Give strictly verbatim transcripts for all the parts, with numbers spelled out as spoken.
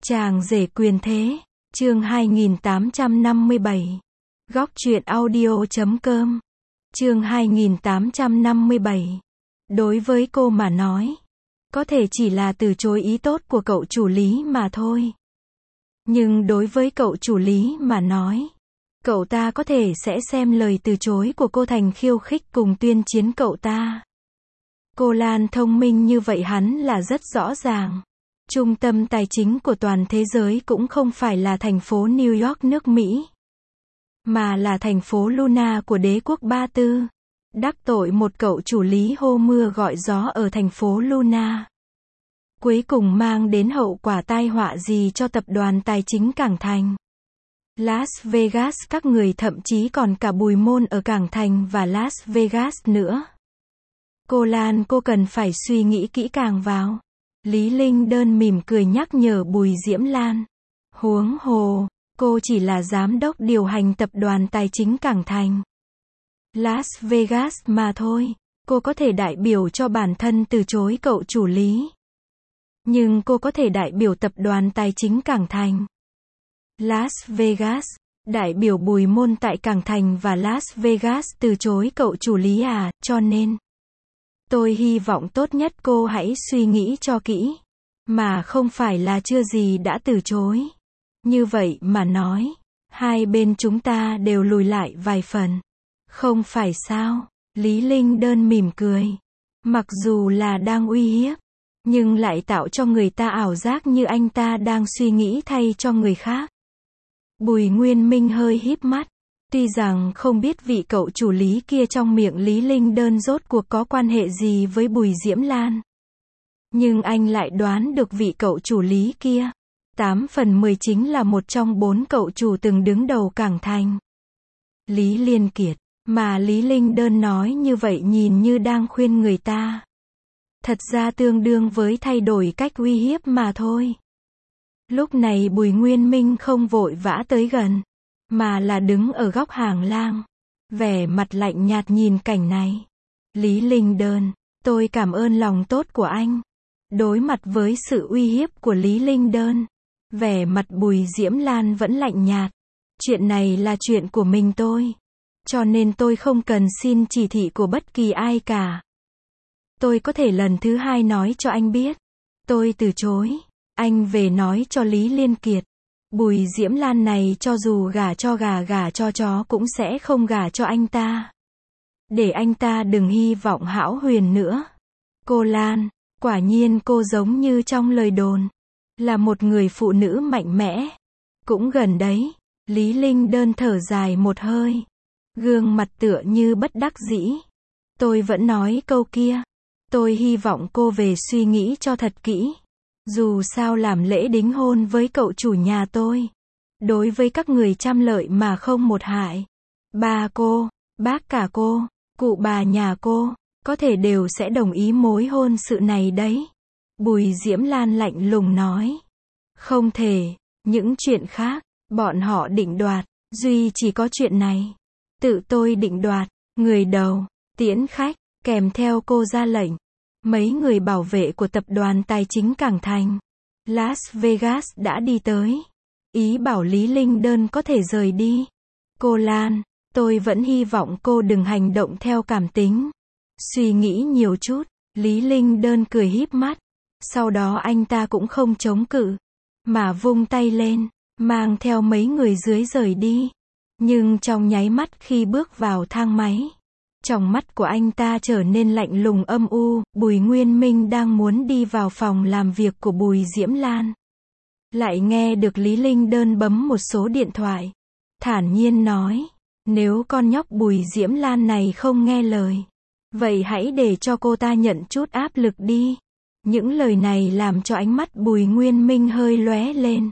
Chàng rể quyền thế, chương hai nghìn tám trăm năm mươi bảy. Góc truyện audio chấm com. Chương hai nghìn tám trăm năm mươi bảy. Đối với cô mà nói, có thể chỉ là từ chối ý tốt của cậu chủ Lý mà thôi. Nhưng đối với cậu chủ Lý mà nói, cậu ta có thể sẽ xem lời từ chối của cô thành khiêu khích cùng tuyên chiến cậu ta. Cô Lan thông minh như vậy hắn là rất rõ ràng. Trung tâm tài chính của toàn thế giới cũng không phải là thành phố New York nước Mỹ, mà là thành phố Luna của đế quốc Ba Tư. Đắc tội một cậu chủ Lý hô mưa gọi gió ở thành phố Luna, cuối cùng mang đến hậu quả tai họa gì cho tập đoàn tài chính Cảng Thành, Las Vegas, các người, thậm chí còn cả Bùi Môn ở Cảng Thành và Las Vegas nữa. Cô Lan, cô cần phải suy nghĩ kỹ càng vào. Lý Linh Đơn mỉm cười nhắc nhở Bùi Diễm Lan. Huống hồ, cô chỉ là giám đốc điều hành tập đoàn tài chính Cảng Thành, Las Vegas mà thôi. Cô có thể đại biểu cho bản thân từ chối cậu chủ Lý, nhưng cô có thể đại biểu tập đoàn tài chính Cảng Thành, Las Vegas, đại biểu Bùi Môn tại Cảng Thành và Las Vegas từ chối cậu chủ Lý à, cho nên tôi hy vọng tốt nhất cô hãy suy nghĩ cho kỹ, mà không phải là chưa gì đã từ chối. Như vậy mà nói, hai bên chúng ta đều lùi lại vài phần. Không phải sao? Lý Linh Đơn mỉm cười. Mặc dù là đang uy hiếp, nhưng lại tạo cho người ta ảo giác như anh ta đang suy nghĩ thay cho người khác. Bùi Nguyên Minh hơi híp mắt. Tuy rằng không biết vị cậu chủ Lý kia trong miệng Lý Linh Đơn rốt cuộc có quan hệ gì với Bùi Diễm Lan, nhưng anh lại đoán được vị cậu chủ Lý kia, tám phần mười chính là một trong bốn cậu chủ từng đứng đầu Cảng Thành, Lý Liên Kiệt. Mà Lý Linh Đơn nói như vậy nhìn như đang khuyên người ta, thật ra tương đương với thay đổi cách uy hiếp mà thôi. Lúc này Bùi Nguyên Minh không vội vã tới gần, mà là đứng ở góc hàng lang, vẻ mặt lạnh nhạt nhìn cảnh này. Lý Linh Đơn, tôi cảm ơn lòng tốt của anh. Đối mặt với sự uy hiếp của Lý Linh Đơn, vẻ mặt Bùi Diễm Lan vẫn lạnh nhạt. Chuyện này là chuyện của mình tôi, cho nên tôi không cần xin chỉ thị của bất kỳ ai cả. Tôi có thể lần thứ hai nói cho anh biết, tôi từ chối. Anh về nói cho Lý Liên Kiệt, Bùi Diễm Lan này cho dù gả cho gà gả cho chó cũng sẽ không gả cho anh ta. Để anh ta đừng hy vọng hão huyền nữa. Cô Lan, quả nhiên cô giống như trong lời đồn, là một người phụ nữ mạnh mẽ. Cũng gần đấy. Lý Linh Đơn thở dài một hơi, gương mặt tựa như bất đắc dĩ. Tôi vẫn nói câu kia, tôi hy vọng cô về suy nghĩ cho thật kỹ. Dù sao làm lễ đính hôn với cậu chủ nhà tôi, đối với các người trăm lợi mà không một hại. Ba cô, bác cả cô, cụ bà nhà cô, có thể đều sẽ đồng ý mối hôn sự này đấy. Bùi Diễm Lan lạnh lùng nói. Không thể, những chuyện khác, bọn họ định đoạt, duy chỉ có chuyện này, tự tôi định đoạt. Người đầu, tiễn khách, kèm theo cô ra lệnh. Mấy người bảo vệ của tập đoàn tài chính Cảng Thành, Las Vegas đã đi tới, ý bảo Lý Linh Đơn có thể rời đi. Cô Lan, tôi vẫn hy vọng cô đừng hành động theo cảm tính. Suy nghĩ nhiều chút. Lý Linh Đơn cười híp mắt. Sau đó anh ta cũng không chống cự, mà vung tay lên, mang theo mấy người dưới rời đi. Nhưng trong nháy mắt khi bước vào thang máy, trong mắt của anh ta trở nên lạnh lùng âm u. Bùi Nguyên Minh đang muốn đi vào phòng làm việc của Bùi Diễm Lan, lại nghe được Lý Linh Đơn bấm một số điện thoại, thản nhiên nói, nếu con nhóc Bùi Diễm Lan này không nghe lời, vậy hãy để cho cô ta nhận chút áp lực đi. Những lời này làm cho ánh mắt Bùi Nguyên Minh hơi lóe lên.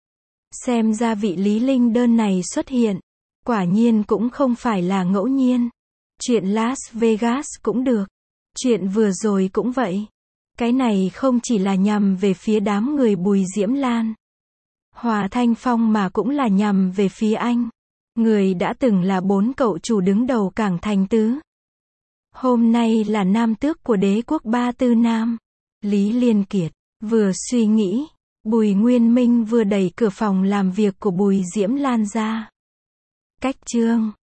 Xem ra vị Lý Linh Đơn này xuất hiện, quả nhiên cũng không phải là ngẫu nhiên. Chuyện Las Vegas cũng được, chuyện vừa rồi cũng vậy. Cái này không chỉ là nhằm về phía đám người Bùi Diễm Lan, Hòa Thanh Phong, mà cũng là nhằm về phía anh, người đã từng là bốn cậu chủ đứng đầu Cảng Thành Tứ. Hôm nay là nam tước của đế quốc Ba Tư Nam. Lý Liên Kiệt vừa suy nghĩ, Bùi Nguyên Minh vừa đẩy cửa phòng làm việc của Bùi Diễm Lan ra. Cách chương